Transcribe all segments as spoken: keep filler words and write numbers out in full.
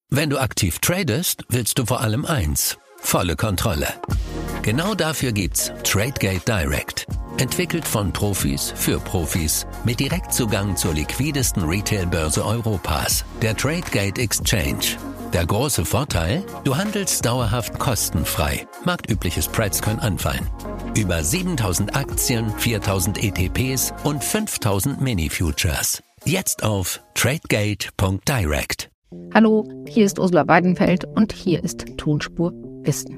Wenn du aktiv tradest, willst du vor allem eins: volle Kontrolle. Genau dafür gibt's Tradegate Direct. Entwickelt von Profis für Profis mit Direktzugang zur liquidesten Retail-Börse Europas, der Tradegate Exchange. Der große Vorteil? Du handelst dauerhaft kostenfrei. Marktübliche Spreads können anfallen. Über siebentausend Aktien, viertausend E T Ps und fünftausend Mini-Futures. Jetzt auf tradegate punkt direct. Hallo, hier ist Ursula Weidenfeld und hier ist Tonspur Wissen.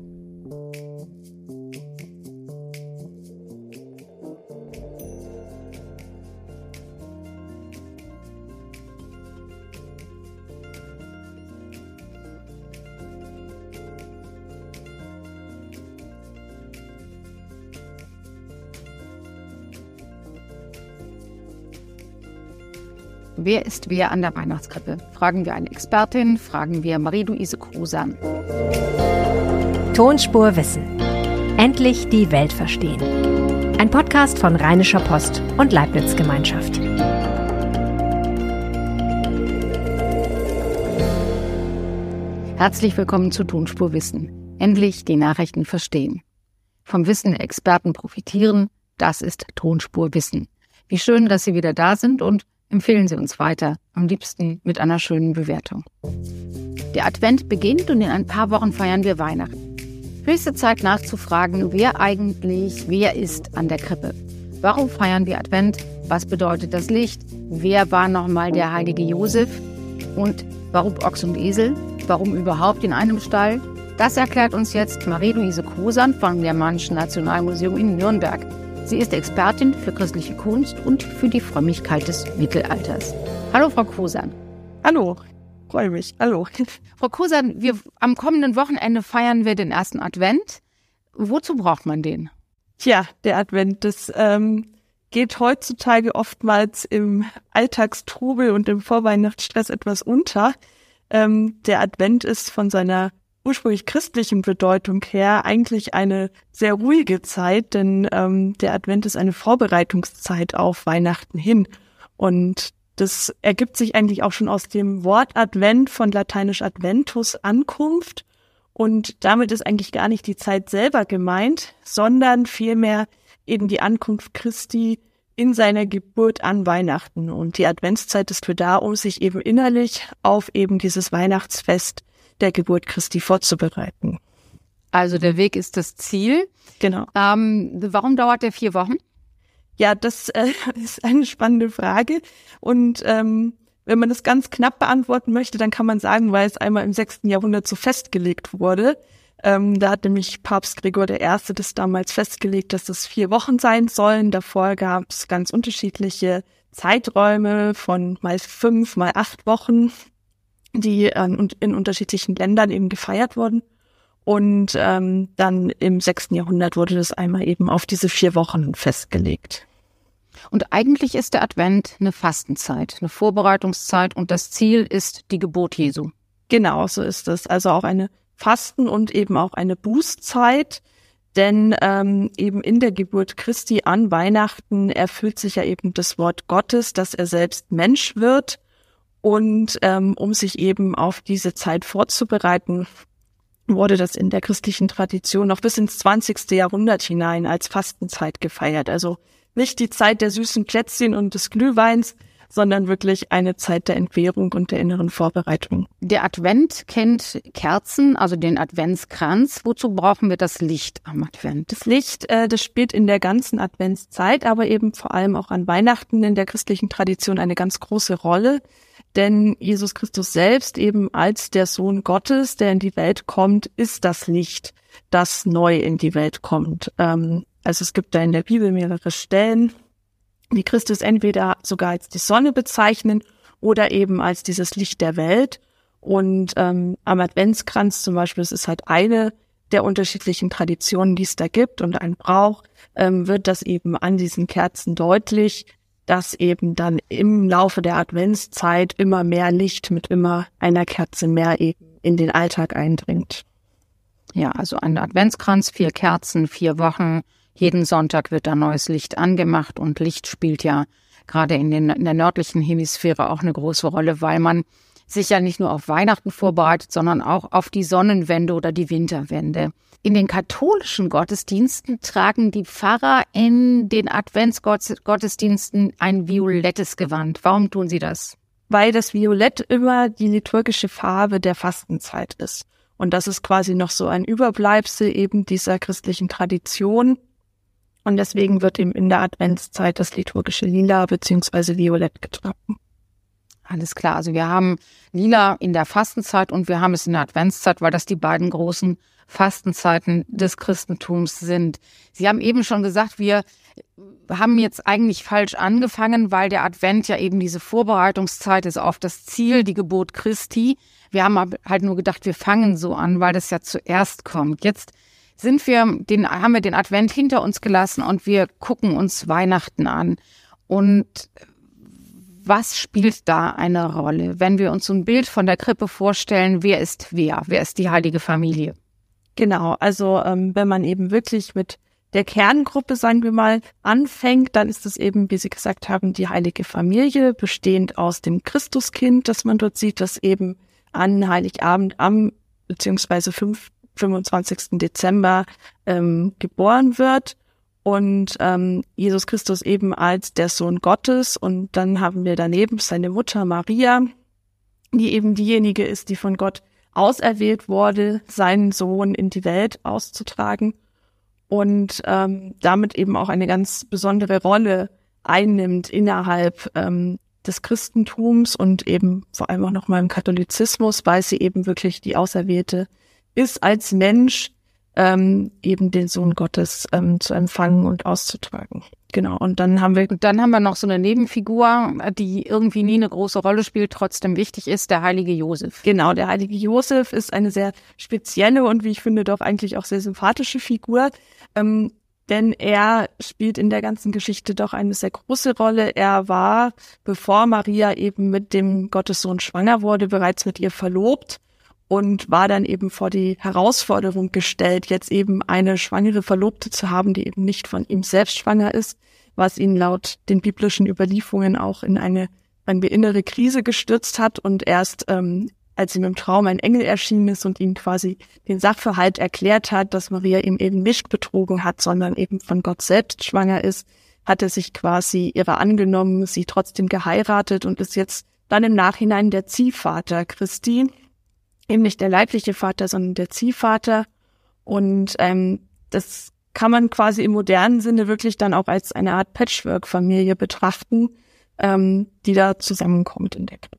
Wer ist wer an der Weihnachtskrippe? Fragen wir eine Expertin, fragen wir Marie-Louise Krosan. Tonspur Wissen. Endlich die Welt verstehen. Ein Podcast von Rheinischer Post und Leibniz Gemeinschaft. Herzlich willkommen zu Tonspur Wissen. Endlich die Nachrichten verstehen. Vom Wissen der Experten profitieren, das ist Tonspur Wissen. Wie schön, dass Sie wieder da sind und empfehlen Sie uns weiter, am liebsten mit einer schönen Bewertung. Der Advent beginnt und in ein paar Wochen feiern wir Weihnachten. Höchste Zeit nachzufragen, wer eigentlich wer ist an der Krippe. Warum feiern wir Advent? Was bedeutet das Licht? Wer war nochmal der heilige Josef? Und warum Ochs und Esel? Warum überhaupt in einem Stall? Das erklärt uns jetzt Marie-Louise Krosan vom Germanischen Nationalmuseum in Nürnberg. Sie ist Expertin für christliche Kunst und für die Frömmigkeit des Mittelalters. Hallo, Frau Krosan. Hallo, freue mich. Hallo. Frau Krosan, wir, am kommenden Wochenende feiern wir den ersten Advent. Wozu braucht man den? Tja, der Advent, das ähm, geht heutzutage oftmals im Alltagstrubel und im Vorweihnachtsstress etwas unter. Ähm, der Advent ist von seiner ursprünglich christlichen Bedeutung her eigentlich eine sehr ruhige Zeit, denn ähm, der Advent ist eine Vorbereitungszeit auf Weihnachten hin. Und das ergibt sich eigentlich auch schon aus dem Wort Advent, von lateinisch Adventus, Ankunft. Und damit ist eigentlich gar nicht die Zeit selber gemeint, sondern vielmehr eben die Ankunft Christi in seiner Geburt an Weihnachten. Und die Adventszeit ist für da, um sich eben innerlich auf eben dieses Weihnachtsfest der Geburt Christi vorzubereiten. Also der Weg ist das Ziel. Genau. Ähm, warum dauert der vier Wochen? Ja, das äh, ist eine spannende Frage. Und ähm, wenn man das ganz knapp beantworten möchte, dann kann man sagen, weil es einmal im sechsten Jahrhundert so festgelegt wurde. Ähm, da hat nämlich Papst Gregor der Erste das damals festgelegt, dass das vier Wochen sein sollen. Davor gab es ganz unterschiedliche Zeiträume von mal fünf, mal acht Wochen, die ähm, in unterschiedlichen Ländern eben gefeiert wurden. Und ähm, dann im sechsten Jahrhundert wurde das einmal eben auf diese vier Wochen festgelegt. Und eigentlich ist der Advent eine Fastenzeit, eine Vorbereitungszeit und das Ziel ist die Geburt Jesu. Genau, so ist es. Also auch eine Fasten- und eben auch eine Bußzeit, denn ähm, eben in der Geburt Christi an Weihnachten erfüllt sich ja eben das Wort Gottes, dass er selbst Mensch wird. Und ähm, um sich eben auf diese Zeit vorzubereiten, wurde das in der christlichen Tradition noch bis ins zwanzigste Jahrhundert hinein als Fastenzeit gefeiert. Also nicht die Zeit der süßen Plätzchen und des Glühweins, sondern wirklich eine Zeit der Entbehrung und der inneren Vorbereitung. Der Advent kennt Kerzen, also den Adventskranz. Wozu brauchen wir das Licht am Advent? Das Licht, äh, das spielt in der ganzen Adventszeit, aber eben vor allem auch an Weihnachten in der christlichen Tradition eine ganz große Rolle. Denn Jesus Christus selbst eben als der Sohn Gottes, der in die Welt kommt, ist das Licht, das neu in die Welt kommt. Ähm, also es gibt da in der Bibel mehrere Stellen, die Christus entweder sogar als die Sonne bezeichnen oder eben als dieses Licht der Welt. Und ähm, am Adventskranz zum Beispiel, das ist halt eine der unterschiedlichen Traditionen, die es da gibt und ein Brauch, ähm, wird das eben an diesen Kerzen deutlich, dass eben dann im Laufe der Adventszeit immer mehr Licht mit immer einer Kerze mehr eben in den Alltag eindringt. Ja, also ein Adventskranz, vier Kerzen, vier Wochen. Jeden Sonntag wird da neues Licht angemacht und Licht spielt ja gerade in, den, in der nördlichen Hemisphäre auch eine große Rolle, weil man sich ja nicht nur auf Weihnachten vorbereitet, sondern auch auf die Sonnenwende oder die Winterwende. In den katholischen Gottesdiensten tragen die Pfarrer in den Adventsgottesdiensten ein violettes Gewand. Warum tun sie das? Weil das Violett immer die liturgische Farbe der Fastenzeit ist. Und das ist quasi noch so ein Überbleibsel eben dieser christlichen Tradition. Und deswegen wird eben in der Adventszeit das liturgische Lila bzw. Violett getragen. Alles klar, also wir haben Lila in der Fastenzeit und wir haben es in der Adventszeit, weil das die beiden großen Fastenzeiten des Christentums sind. Sie haben eben schon gesagt, wir haben jetzt eigentlich falsch angefangen, weil der Advent ja eben diese Vorbereitungszeit ist auf das Ziel, die Geburt Christi. Wir haben halt nur gedacht, wir fangen so an, weil das ja zuerst kommt. Jetzt sind wir, den, haben wir den Advent hinter uns gelassen und wir gucken uns Weihnachten an. Und was spielt da eine Rolle, wenn wir uns so ein Bild von der Krippe vorstellen? Wer ist wer? Wer ist die heilige Familie? Genau, also ähm, wenn man eben wirklich mit der Kerngruppe, sagen wir mal, anfängt, dann ist es eben, wie Sie gesagt haben, die heilige Familie, bestehend aus dem Christuskind, das man dort sieht, das eben an Heiligabend am beziehungsweise fünfundzwanzigsten Dezember ähm, geboren wird. Und ähm, Jesus Christus eben als der Sohn Gottes. Und dann haben wir daneben seine Mutter Maria, die eben diejenige ist, die von Gott auserwählt wurde, seinen Sohn in die Welt auszutragen. Und ähm, damit eben auch eine ganz besondere Rolle einnimmt innerhalb ähm, des Christentums und eben vor allem auch nochmal im Katholizismus, weil sie eben wirklich die Auserwählte ist als Mensch, Ähm, eben den Sohn Gottes ähm, zu empfangen und auszutragen. Genau, und dann haben wir... Und dann haben wir noch so eine Nebenfigur, die irgendwie nie eine große Rolle spielt, trotzdem wichtig ist, der heilige Josef. Genau, der heilige Josef ist eine sehr spezielle und wie ich finde doch eigentlich auch sehr sympathische Figur, ähm, denn er spielt in der ganzen Geschichte doch eine sehr große Rolle. Er war, bevor Maria eben mit dem Gottessohn schwanger wurde, bereits mit ihr verlobt. Und war dann eben vor die Herausforderung gestellt, jetzt eben eine schwangere Verlobte zu haben, die eben nicht von ihm selbst schwanger ist, was ihn laut den biblischen Überlieferungen auch in eine, eine innere Krise gestürzt hat. Und erst ähm, als ihm im Traum ein Engel erschienen ist und ihm quasi den Sachverhalt erklärt hat, dass Maria ihm eben nicht betrogen hat, sondern eben von Gott selbst schwanger ist, hat er sich quasi ihrer angenommen, sie trotzdem geheiratet und ist jetzt dann im Nachhinein der Ziehvater Christi. Eben nicht der leibliche Vater, sondern der Ziehvater. Und ähm, das kann man quasi im modernen Sinne wirklich dann auch als eine Art Patchwork-Familie betrachten, ähm, die da zusammenkommt in der Krippe.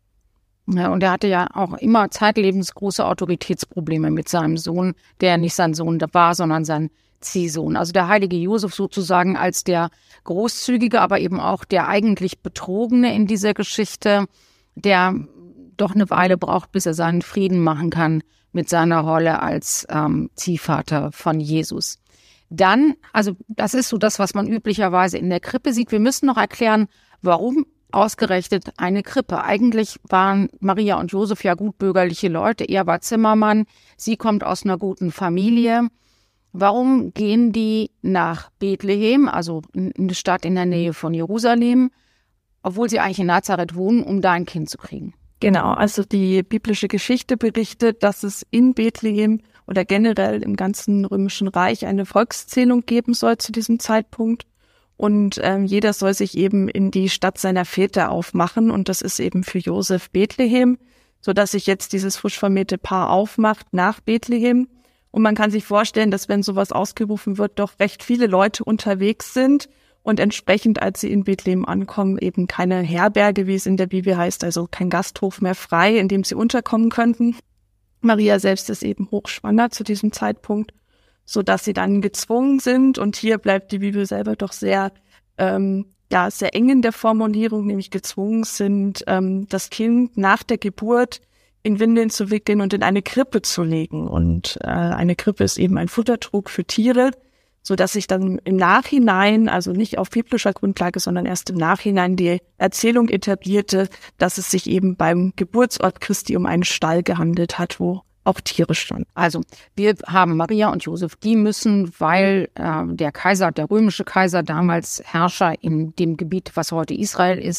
Ja, und er hatte ja auch immer zeitlebens große Autoritätsprobleme mit seinem Sohn, der nicht sein Sohn war, sondern sein Ziehsohn. Also der heilige Josef sozusagen als der Großzügige, aber eben auch der eigentlich Betrogene in dieser Geschichte, der doch eine Weile braucht, bis er seinen Frieden machen kann mit seiner Rolle als ähm, Ziehvater von Jesus. Dann, also das ist so das, was man üblicherweise in der Krippe sieht. Wir müssen noch erklären, warum ausgerechnet eine Krippe. Eigentlich waren Maria und Josef ja gutbürgerliche Leute. Er war Zimmermann, sie kommt aus einer guten Familie. Warum gehen die nach Bethlehem, also in eine Stadt in der Nähe von Jerusalem, obwohl sie eigentlich in Nazareth wohnen, um da ein Kind zu kriegen? Genau, also die biblische Geschichte berichtet, dass es in Bethlehem oder generell im ganzen Römischen Reich eine Volkszählung geben soll zu diesem Zeitpunkt. Und ähm, jeder soll sich eben in die Stadt seiner Väter aufmachen. Und das ist eben für Josef Bethlehem, sodass sich jetzt dieses frisch vermählte Paar aufmacht nach Bethlehem. Und man kann sich vorstellen, dass wenn sowas ausgerufen wird, doch recht viele Leute unterwegs sind. Und entsprechend, als sie in Bethlehem ankommen, eben keine Herberge, wie es in der Bibel heißt, also kein Gasthof mehr frei, in dem sie unterkommen könnten. Maria selbst ist eben hochschwanger zu diesem Zeitpunkt, so dass sie dann gezwungen sind. Und hier bleibt die Bibel selber doch sehr, ähm, ja, sehr eng in der Formulierung, nämlich gezwungen sind, ähm, das Kind nach der Geburt in Windeln zu wickeln und in eine Krippe zu legen. Und äh, eine Krippe ist eben ein Futtertrog für Tiere, so dass sich dann im Nachhinein, also nicht auf biblischer Grundlage, sondern erst im Nachhinein die Erzählung etablierte, dass es sich eben beim Geburtsort Christi um einen Stall gehandelt hat, wo auch Tiere standen. Also wir haben Maria und Josef, die müssen, weil äh, der Kaiser, der römische Kaiser, damals Herrscher in dem Gebiet, was heute Israel ist,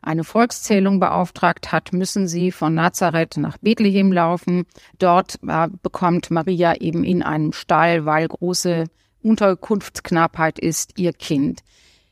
eine Volkszählung beauftragt hat, müssen sie von Nazareth nach Bethlehem laufen. Dort äh, bekommt Maria eben in einem Stall, weil große Unterkunftsknappheit ist, ihr Kind.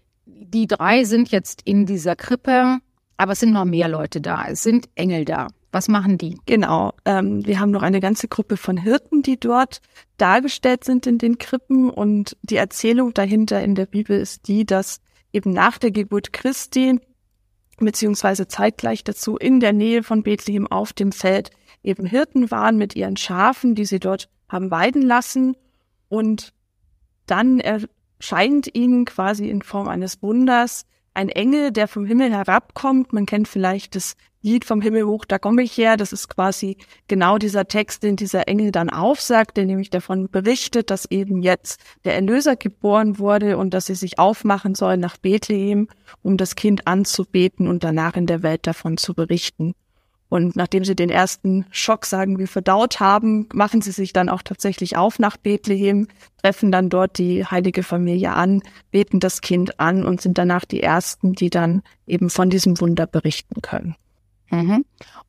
Die drei sind jetzt in dieser Krippe, aber es sind noch mehr Leute da. Es sind Engel da. Was machen die? Genau, ähm, wir haben noch eine ganze Gruppe von Hirten, die dort dargestellt sind in den Krippen. Und die Erzählung dahinter in der Bibel ist die, dass eben nach der Geburt Christi, beziehungsweise zeitgleich dazu in der Nähe von Bethlehem auf dem Feld eben Hirten waren mit ihren Schafen, die sie dort haben weiden lassen. Und dann erscheint ihnen quasi in Form eines Wunders ein Engel, der vom Himmel herabkommt. Man kennt vielleicht das Lied vom Himmel hoch, da komme ich her. Das ist quasi genau dieser Text, den dieser Engel dann aufsagt, der nämlich davon berichtet, dass eben jetzt der Erlöser geboren wurde und dass sie sich aufmachen sollen nach Bethlehem, um das Kind anzubeten und danach in der Welt davon zu berichten. Und nachdem sie den ersten Schock, sagen wir, verdaut haben, machen sie sich dann auch tatsächlich auf nach Bethlehem, treffen dann dort die heilige Familie an, beten das Kind an und sind danach die Ersten, die dann eben von diesem Wunder berichten können. Mhm.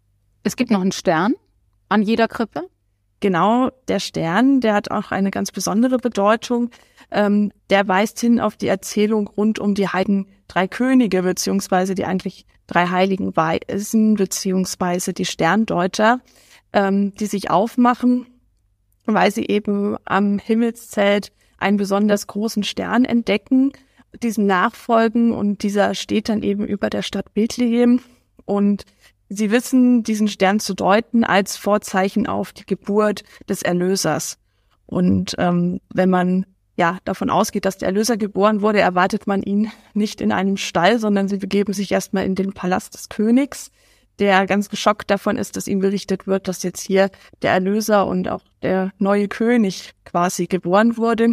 Es gibt noch einen Stern an jeder Krippe? Genau, der Stern, der hat auch eine ganz besondere Bedeutung. Ähm, der weist hin auf die Erzählung rund um die heiligen drei Könige, beziehungsweise die eigentlich drei heiligen Weisen, beziehungsweise die Sterndeuter, ähm, die sich aufmachen, weil sie eben am Himmelszelt einen besonders großen Stern entdecken, diesem nachfolgen und dieser steht dann eben über der Stadt Bethlehem und sie wissen, diesen Stern zu deuten als Vorzeichen auf die Geburt des Erlösers. Und ähm, wenn man ja davon ausgeht, dass der Erlöser geboren wurde, erwartet man ihn nicht in einem Stall, sondern sie begeben sich erstmal in den Palast des Königs, der ganz geschockt davon ist, dass ihm berichtet wird, dass jetzt hier der Erlöser und auch der neue König quasi geboren wurde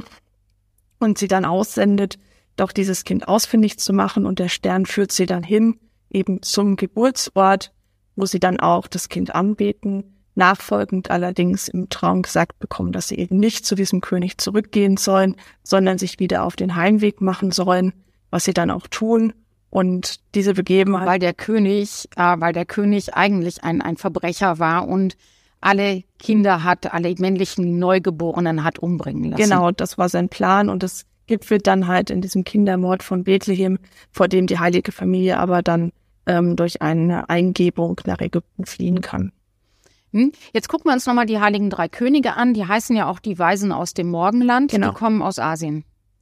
und sie dann aussendet, doch dieses Kind ausfindig zu machen. Und der Stern führt sie dann hin, eben zum Geburtsort, wo sie dann auch das Kind anbeten, nachfolgend allerdings im Traum gesagt bekommen, dass sie eben nicht zu diesem König zurückgehen sollen, sondern sich wieder auf den Heimweg machen sollen, was sie dann auch tun. Und diese Begebenheit... Weil der König, äh, weil der König eigentlich ein, ein Verbrecher war und alle Kinder hat, alle männlichen Neugeborenen hat umbringen lassen. Genau, das war sein Plan und das gipfelt dann halt in diesem Kindermord von Bethlehem, vor dem die heilige Familie aber dann ähm, durch eine Eingebung nach Ägypten fliehen kann. Hm? Jetzt gucken wir uns nochmal die heiligen drei Könige an. Die heißen ja auch die Weisen aus dem Morgenland. Genau. Die kommen aus Asien.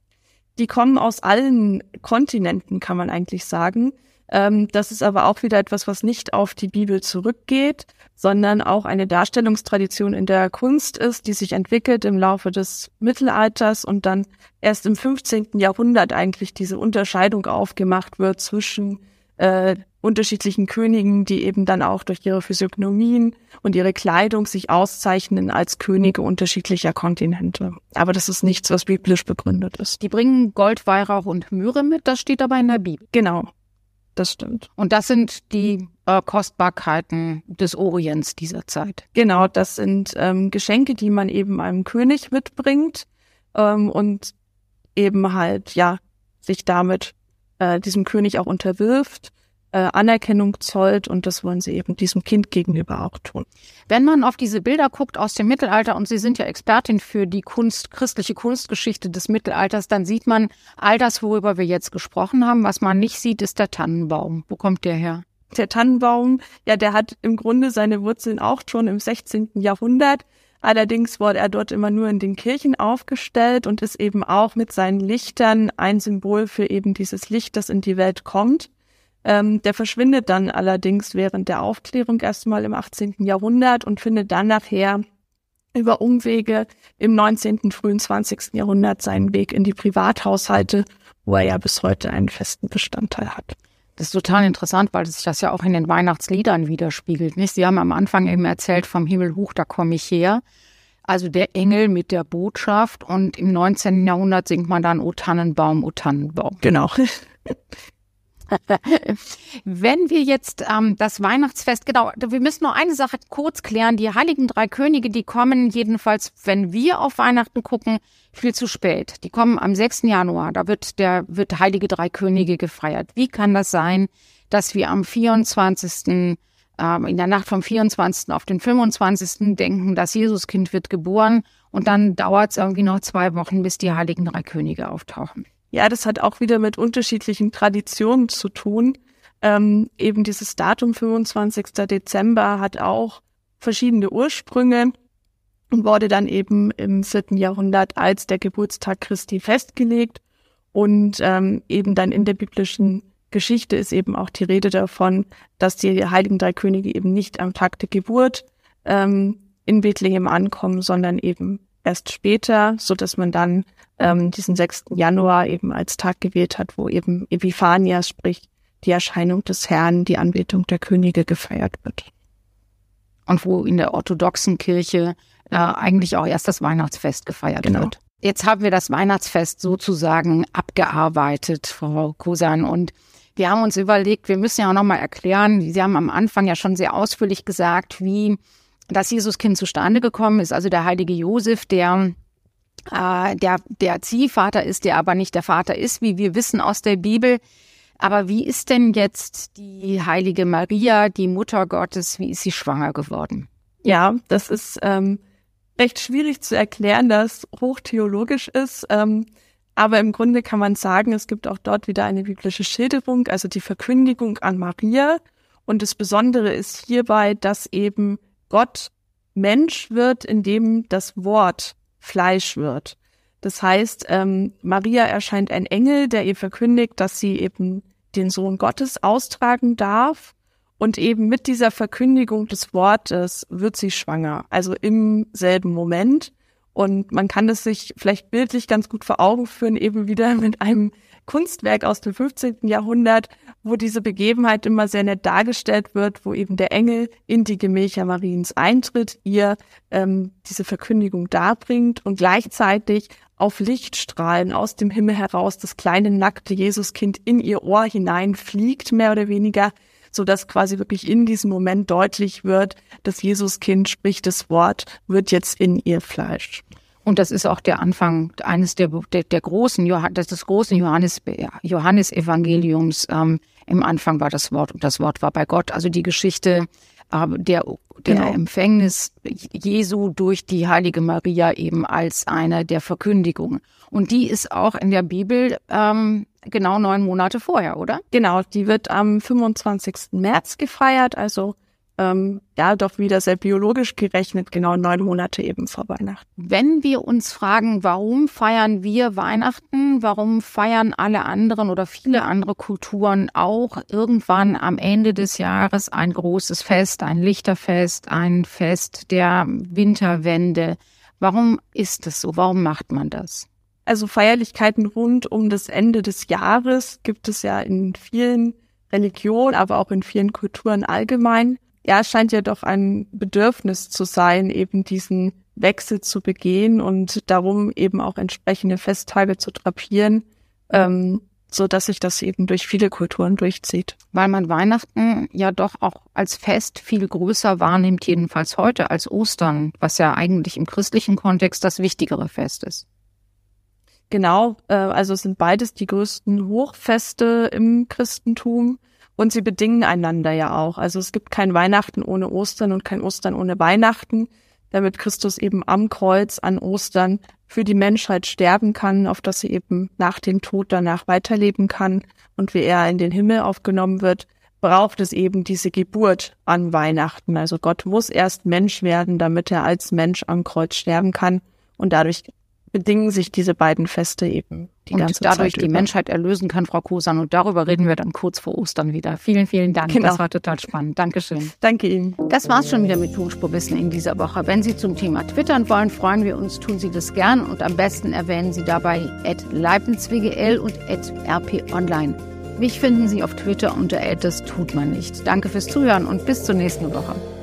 Die kommen aus allen Kontinenten, kann man eigentlich sagen. Ähm, das ist aber auch wieder etwas, was nicht auf die Bibel zurückgeht, sondern auch eine Darstellungstradition in der Kunst ist, die sich entwickelt im Laufe des Mittelalters und dann erst im fünfzehnten Jahrhundert eigentlich diese Unterscheidung aufgemacht wird zwischen äh, unterschiedlichen Königen, die eben dann auch durch ihre Physiognomien und ihre Kleidung sich auszeichnen als Könige unterschiedlicher Kontinente. Aber das ist nichts, was biblisch begründet ist. Die bringen Gold, Weihrauch und Myrrhe mit, das steht aber in der Bibel. Genau, das stimmt. Und das sind die äh, Kostbarkeiten des Orients dieser Zeit. Genau, das sind ähm, Geschenke, die man eben einem König mitbringt ähm, und eben halt, ja, sich damit äh, diesem König auch unterwirft, äh, Anerkennung zollt und das wollen sie eben diesem Kind gegenüber auch tun. Wenn man auf diese Bilder guckt aus dem Mittelalter, und Sie sind ja Expertin für die Kunst, christliche Kunstgeschichte des Mittelalters, dann sieht man all das, worüber wir jetzt gesprochen haben. Was man nicht sieht, ist der Tannenbaum. Wo kommt der her? Der Tannenbaum, ja, der hat im Grunde seine Wurzeln auch schon im sechzehnten Jahrhundert. Allerdings wurde er dort immer nur in den Kirchen aufgestellt und ist eben auch mit seinen Lichtern ein Symbol für eben dieses Licht, das in die Welt kommt. Ähm, der verschwindet dann allerdings während der Aufklärung erstmal im achtzehnten Jahrhundert und findet dann nachher über Umwege im neunzehnten, frühen zwanzigsten Jahrhundert seinen Weg in die Privathaushalte, wo er ja bis heute einen festen Bestandteil hat. Das ist total interessant, weil sich das ja auch in den Weihnachtsliedern widerspiegelt, nicht? Sie haben am Anfang eben erzählt, vom Himmel hoch, da komme ich her. Also der Engel mit der Botschaft und im neunzehnten Jahrhundert singt man dann O Tannenbaum, O Tannenbaum. Genau. Wenn wir jetzt ähm, das Weihnachtsfest, genau, wir müssen noch eine Sache kurz klären. Die Heiligen Drei Könige, die kommen jedenfalls, wenn wir auf Weihnachten gucken, viel zu spät. Die kommen am sechsten Januar, da wird der wird Heilige Drei Könige gefeiert. Wie kann das sein, dass wir am vierundzwanzigsten Ähm, in der Nacht vom vierundzwanzigsten auf den fünfundzwanzigsten denken, das Jesuskind wird geboren und dann dauert es irgendwie noch zwei Wochen, bis die Heiligen Drei Könige auftauchen? Ja, das hat auch wieder mit unterschiedlichen Traditionen zu tun. Ähm, eben dieses Datum fünfundzwanzigsten Dezember hat auch verschiedene Ursprünge und wurde dann eben im vierten Jahrhundert als der Geburtstag Christi festgelegt. Und ähm, eben dann in der biblischen Geschichte ist eben auch die Rede davon, dass die Heiligen Drei Könige eben nicht am Tag der Geburt ähm, in Bethlehem ankommen, sondern eben erst später, so dass man dann ähm, diesen sechsten Januar eben als Tag gewählt hat, wo eben Epiphania, sprich die Erscheinung des Herrn, die Anbetung der Könige gefeiert wird. Und wo in der orthodoxen Kirche äh, eigentlich auch erst das Weihnachtsfest gefeiert Genau. wird. Jetzt haben wir das Weihnachtsfest sozusagen abgearbeitet, Frau Kosan, und wir haben uns überlegt, wir müssen ja auch nochmal erklären, Sie haben am Anfang ja schon sehr ausführlich gesagt, wie das Jesuskind zustande gekommen ist. Also der heilige Josef, der, äh, der, der Ziehvater ist, der aber nicht der Vater ist, wie wir wissen aus der Bibel. Aber wie ist denn jetzt die heilige Maria, die Mutter Gottes, wie ist sie schwanger geworden? Ja, das ist ähm, recht schwierig zu erklären, das hochtheologisch ist. Ähm, Aber im Grunde kann man sagen, es gibt auch dort wieder eine biblische Schilderung, also die Verkündigung an Maria. Und das Besondere ist hierbei, dass eben Gott Mensch wird, indem das Wort Fleisch wird. Das heißt, ähm, Maria erscheint ein Engel, der ihr verkündigt, dass sie eben den Sohn Gottes austragen darf. Und eben mit dieser Verkündigung des Wortes wird sie schwanger, also im selben Moment. Und man kann das sich vielleicht bildlich ganz gut vor Augen führen, eben wieder mit einem Kunstwerk aus dem fünfzehnten Jahrhundert, wo diese Begebenheit immer sehr nett dargestellt wird, wo eben der Engel in die Gemächer Mariens eintritt, ihr ähm, diese Verkündigung darbringt und gleichzeitig auf Lichtstrahlen aus dem Himmel heraus das kleine nackte Jesuskind in ihr Ohr hineinfliegt, mehr oder weniger, so dass quasi wirklich in diesem Moment deutlich wird, das Jesuskind, sprich das Wort, wird jetzt in ihr Fleisch. Und das ist auch der Anfang eines der, der, der großen, das des großen Johannes, Johannes-Evangeliums. Ähm, Im Anfang war das Wort und das Wort war bei Gott. Also die Geschichte äh, der, der genau. Empfängnis Jesu durch die heilige Maria eben als eine der Verkündigungen. Und die ist auch in der Bibel ähm, genau neun Monate vorher, oder? Genau, die wird am fünfundzwanzigsten März gefeiert, also ähm, ja, doch wieder sehr biologisch gerechnet, genau neun Monate eben vor Weihnachten. Wenn wir uns fragen, warum feiern wir Weihnachten, warum feiern alle anderen oder viele andere Kulturen auch irgendwann am Ende des Jahres ein großes Fest, ein Lichterfest, ein Fest der Winterwende? Warum ist es so? Warum macht man das? Also Feierlichkeiten rund um das Ende des Jahres gibt es ja in vielen Religionen, aber auch in vielen Kulturen allgemein. Ja, es scheint ja doch ein Bedürfnis zu sein, eben diesen Wechsel zu begehen und darum eben auch entsprechende Festtage zu drapieren, ähm, so dass sich das eben durch viele Kulturen durchzieht. Weil man Weihnachten ja doch auch als Fest viel größer wahrnimmt, jedenfalls heute, als Ostern, was ja eigentlich im christlichen Kontext das wichtigere Fest ist. Genau, äh, also es sind beides die größten Hochfeste im Christentum und sie bedingen einander ja auch. Also es gibt kein Weihnachten ohne Ostern und kein Ostern ohne Weihnachten, damit Christus eben am Kreuz an Ostern für die Menschheit sterben kann, auf dass sie eben nach dem Tod danach weiterleben kann. Und wie er in den Himmel aufgenommen wird, braucht es eben diese Geburt an Weihnachten. Also Gott muss erst Mensch werden, damit er als Mensch am Kreuz sterben kann und dadurch bedingen sich diese beiden Feste eben die und ganze dadurch Zeit die über. Menschheit erlösen kann, Frau Kosan. Und darüber reden wir dann kurz vor Ostern wieder. Vielen, vielen Dank. Genau. Das war total spannend. Dankeschön. Danke Ihnen. Das war's schon wieder mit Tonspurwissen in dieser Woche. Wenn Sie zum Thema twittern wollen, freuen wir uns, tun Sie das gern. Und am besten erwähnen Sie dabei at leibnizwgl und at rponline. Mich finden Sie auf Twitter unter at das tut man nicht. Danke fürs Zuhören und bis zur nächsten Woche.